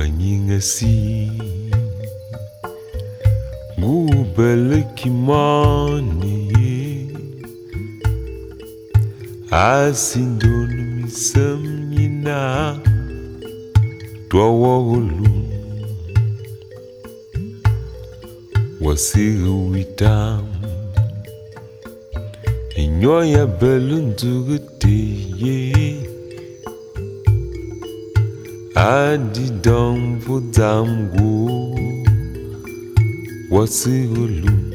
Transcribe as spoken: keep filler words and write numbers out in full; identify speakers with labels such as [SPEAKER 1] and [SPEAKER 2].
[SPEAKER 1] wanyingasi ngubele kimani asindonu misamnyina twawolu wasigu witam inyoya belunduguteye adidam vudamgu wasigulu